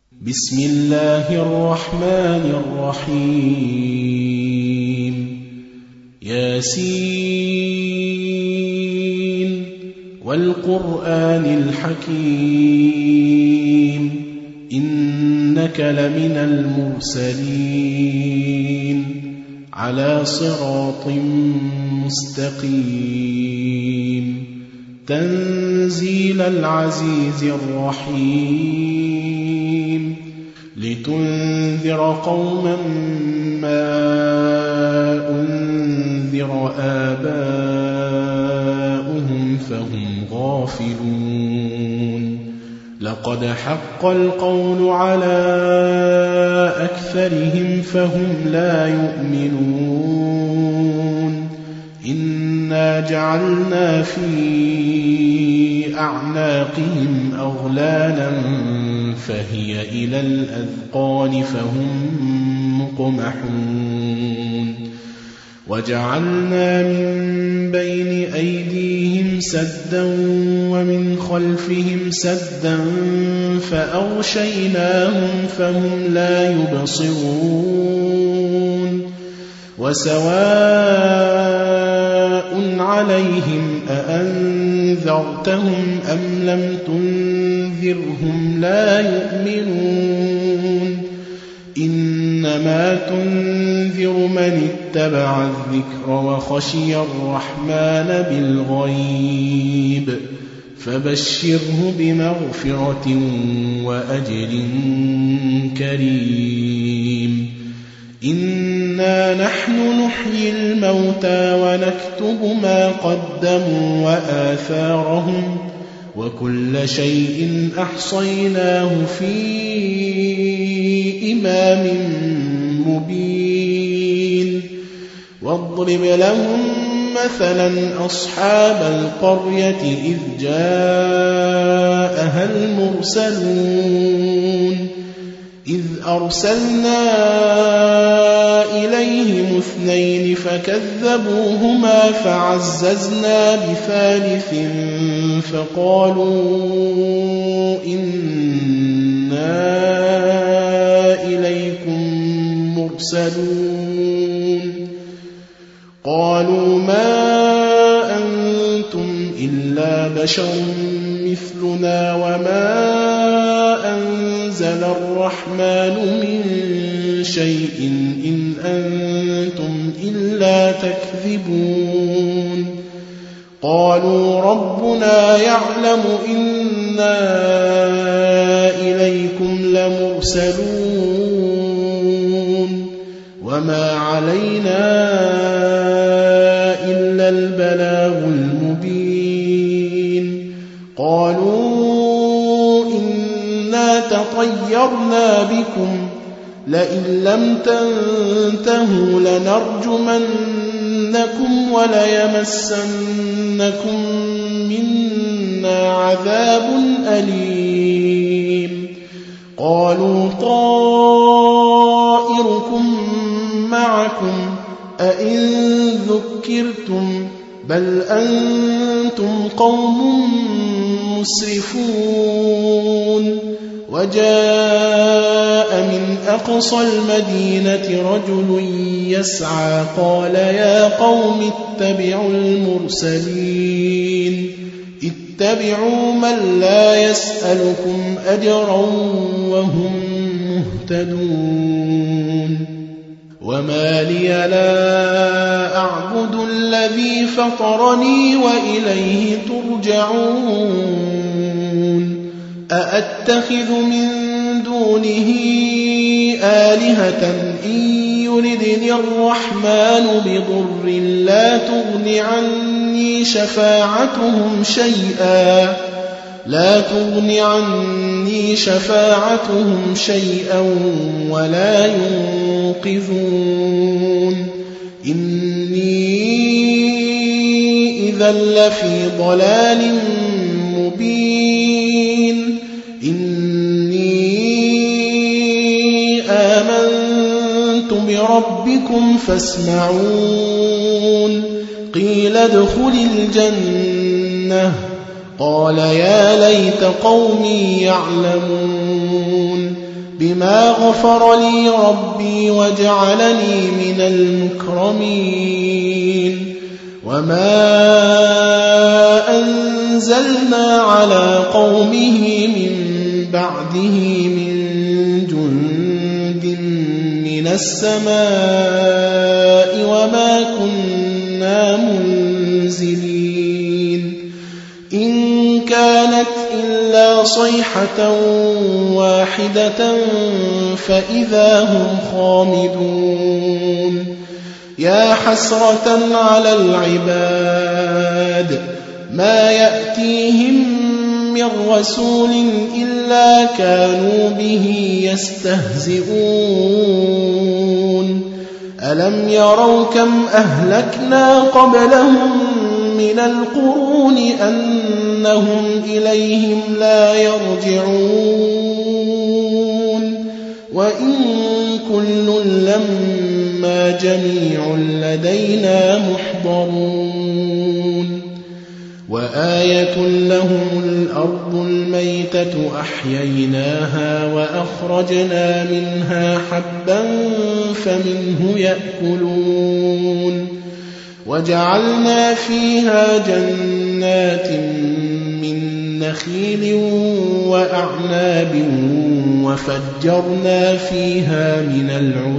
بسم الله الرحمن الرحيم ياسين والقرآن الحكيم إنك لمن المرسلين على صراط مستقيم تنزيل العزيز الرحيم لتنذر قوما ما أنذر آباؤهم فهم غافلون لقد حق القول على أكثرهم فهم لا يؤمنون إنا جعلنا في أعناقهم أغلالا فهي إلى الأذقان فهم مقمحون وجعلنا من بين أيديهم سدا ومن خلفهم سدا فأغشيناهم فهم لا يبصرون وسواء عليهم أأنذرتهم أم لم تنذرهم لا يؤمنون إنما تنذر من اتبع الذكر وخشي الرحمن بالغيب فبشره بمغفرة وأجر كريم إنا نحن نحيي الموتى ونكتب ما قدموا وآثارهم وكل شيء أحصيناه في إمام مبين واضرب لهم مثلا أصحاب القرية إذ جاءها المرسلون إذ أرسلنا إليهم اثنين فكذبوهما فعززنا بثالث فقالوا إنا إليكم مرسلون قالوا ما أنتم إلا بشر مثلنا وما أنزل الرحمن من شيء إن أنتم إلا تكذبون قالوا ربنا يعلم إنا إليكم لمرسلون وما علينا إلا البلاغ المبين قالوا إنا تطيرنا بكم لئن لم تنتهوا لنرجمنكم وليمسنكم منا عذاب أليم قالوا طائركم معكم أئن ذكرتم بل أنتم قوم مسرفون وجاء من أقصى المدينة رجل يسعى قال يا قوم اتبعوا المرسلين اتبعوا من لا يسألكم أجرا وهم مهتدون وما لي لا أعبد الذي فطرني وإليه ترجعون أأتخذ من دونه آلهة إن يردني الرحمن بضر لا تغن عني شفاعتهم شيئا ولا ينقذون إني إذا لفي ضلال مبين إني آمنت بربكم فاسمعون قيل ادخل الجنة قال يا ليت قومي يعلمون بما غفر لي ربي وجعلني من المكرمين وما أنزلنا على قومه من بعده من جند من السماء وما كنا منزلين إن كانت إلا صيحة واحدة فإذا هم خامدون يا حسرة على العباد ما يأتيهم من رسول إلا كانوا به يستهزئون ألم يروا كم أهلكنا قبلهم من القرون أنهم إليهم لا يرجعون وإن كل لما جميع لدينا محضرون وآية لهم الأرض الميتة أحييناها وأخرجنا منها حبا فمنه يأكلون وجعلنا فيها جنات من نخيل وأعناب وفجرنا فيها من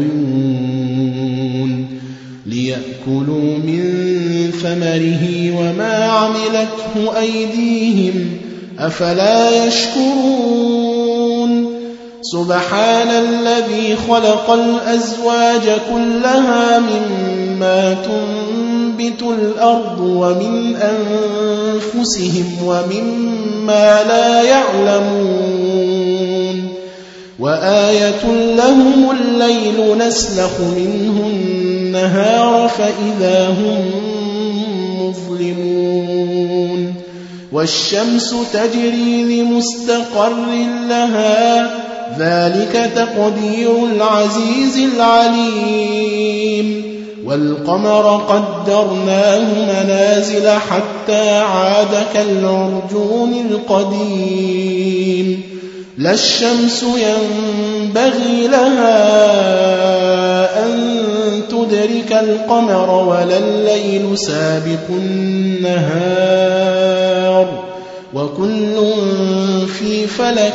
العيون ليأكلوا من ثمره وما عملته أيديهم أفلا يشكرون سبحان الذي خلق الأزواج كلها مما تنبت الأرض ومن أنفسهم ومما لا يعلمون وآية لهم الليل نسلخ منه النهار فإذا هم مظلمون والشمس تجري لمستقر لها ذلك تقدير العزيز العليم والقمر قدرناه منازل حتى عاد كالعرجون القديم لا الشمس ينبغي لها أن تدرك القمر ولا الليل سابق النهار وكل في فلك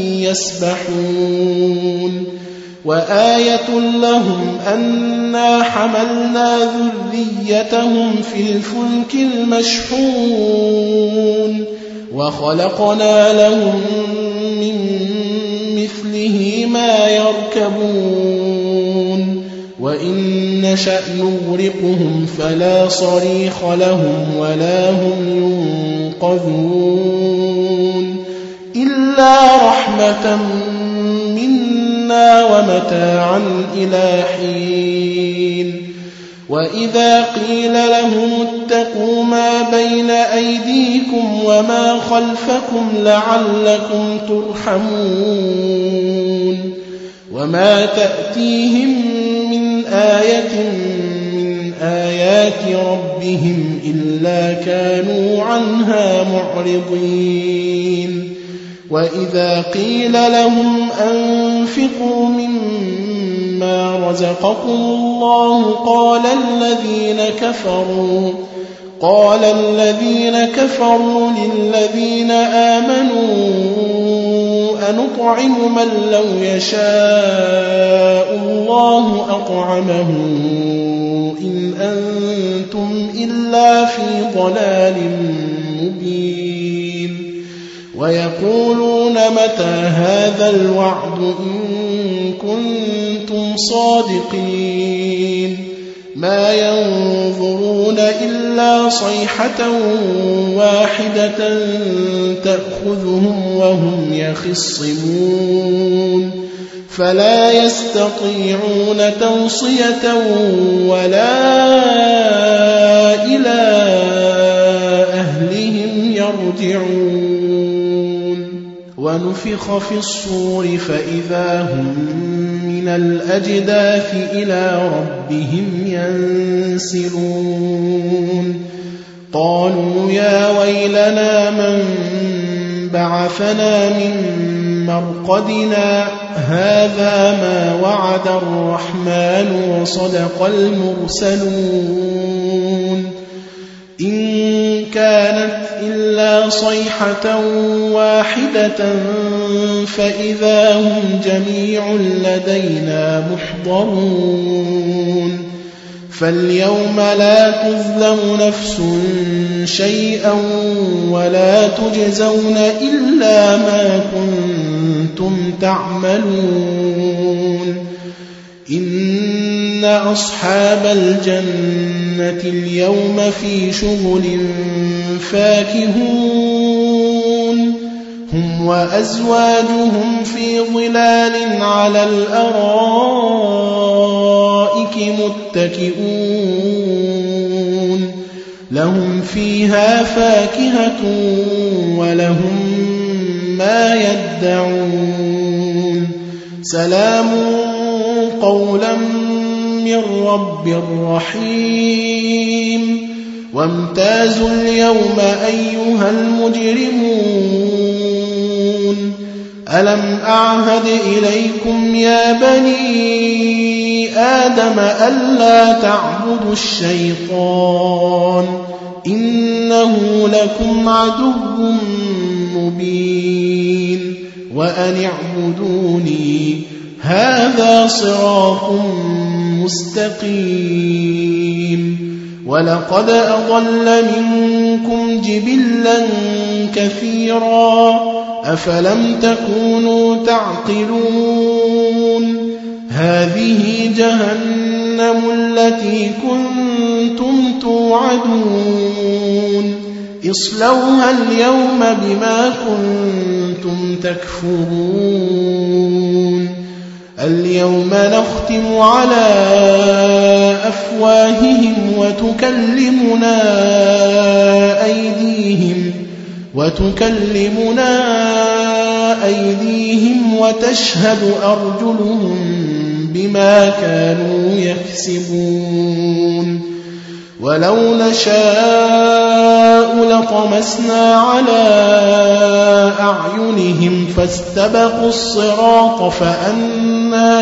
يسبحون وآية لهم أنا حملنا ذريتهم في الفلك المشحون وخلقنا لهم من مثله ما يركبون وإن نشأ نغرقهم فلا صريخ لهم ولا هم ينقذون إلا رحمة منا ومتاعا إلى حين وإذا قيل لهم اتقوا ما بين أيديكم وما خلفكم لعلكم ترحمون وما تأتيهم من آية من آيات ربهم إلا كانوا عنها معرضين وإذا قيل لهم أنفقوا مما رزقكم الله قال الذين كفروا للذين آمنوا أنطعم من لو يشاء الله أطعمه إن أنتم إلا في ضلال مبين ويقولون متى هذا الوعد إن كنتم صادقين ما ينظرون إلا صيحة واحدة تأخذهم وهم يخصمون فلا يستطيعون توصية ولا إلى أهلهم يرجعون ونفخ في الصور فإذا هم من الأجداث إلى ربهم ينسلون قالوا يا ويلنا من بعثنا من مرقدنا هذا ما وعد الرحمن وصدق المرسلون إن كانت إلا صيحة واحدة فإذا هم جميع لدينا محضرون فاليوم لا تظلم نفس شيئا ولا تجزون إلا ما كنتم تعملون إن أصحاب الجنة اليوم في شغل فاكهون هم وأزواجهم في ظلال على الأرائك متكئون لهم فيها فاكهة ولهم ما يدعون سلام قولا من رب رحيم وامتازوا اليوم أيها المجرمون ألم أعهد إليكم يا بني آدم ألا تعبدوا الشيطان إنه لكم عدو مبين وأن اعبدوني هذا صراط مستقيم ولقد أضل منكم جبلا كثيرا أفلم تكونوا تعقلون هذه جهنم التي كنتم توعدون اصلوها اليوم بما كنتم تكفرون اليوم نختم على أفواههم وتكلمنا أيديهم وتشهد أرجلهم بما كانوا يكسبون ولو نشاء لطمسنا على أعينهم فاستبقوا الصراط فأنى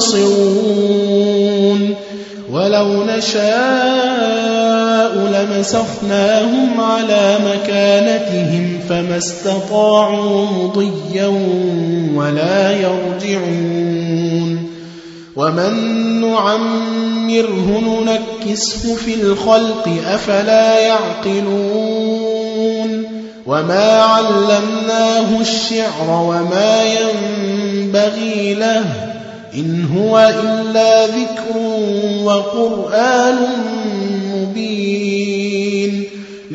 يبصرون ولو نشاء لمسخناهم على مكانتهم فما استطاعوا مضيا ولا يرجعون ومن نعمره ننكسه في الخلق أفلا يعقلون وما علمناه الشعر وما ينبغي له إن هو إلا ذكر وقرآن مبين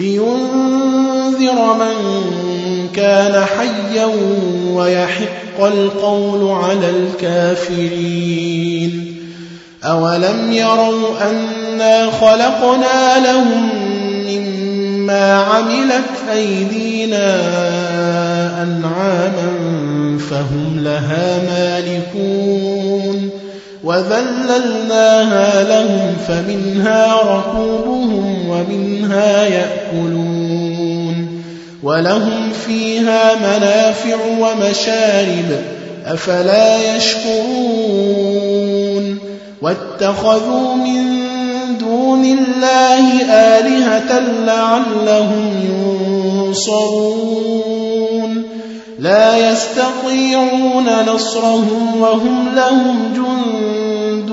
لينذر من كان حيا ويحق القول على الكافرين أولم يروا أنا خلقنا لهم مما عملت أيدينا أنعاما فهم لها مالكون وذللناها لهم فمنها ركوبهم ومنها يأكلون ولهم فيها منافع ومشارب أفلا يشكرون واتخذوا من دون الله آلهة لعلهم ينصرون لا يستطيعون نصرهم وهم لهم جند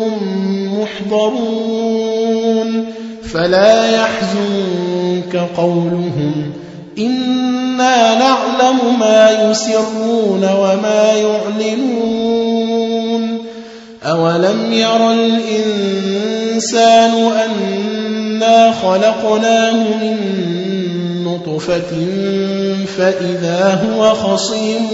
محضرون فلا يحزنك قولهم إنا نعلم ما يسرون وما يعلنون أولم ير الإنسان أنا خلقناه من نطفة فإذا هو خصيم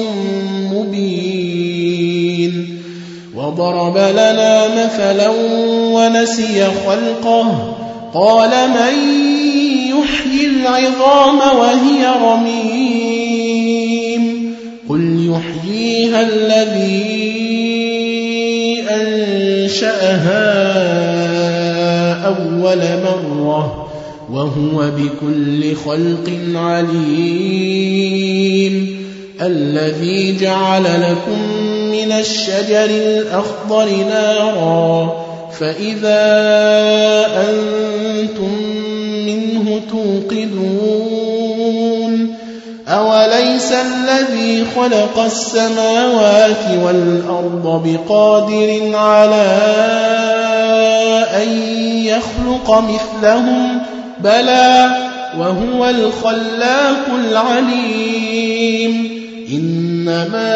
مبين وضرب لنا مثلا ونسي خلقه قال من يحيي العظام وهي رميم قل يحييها الذي أنشأها أول مرة وهو بكل خلق عليم الذي جعل لكم من الشجر الأخضر نارا فإذا أنتم منه توقدون أوليس الذي خلق السماوات والأرض بقادر على أن يخلق مثلهم بلى وهو الخلاق العليم إنما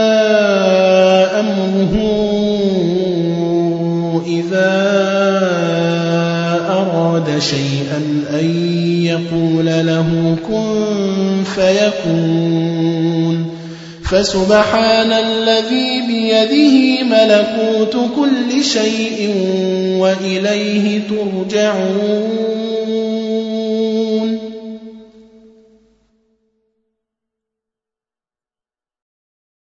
أمره إذا أراد شيئا أن يقول له كن فيكون فسبحان الذي بيده ملكوت كل شيء وإليه ترجعون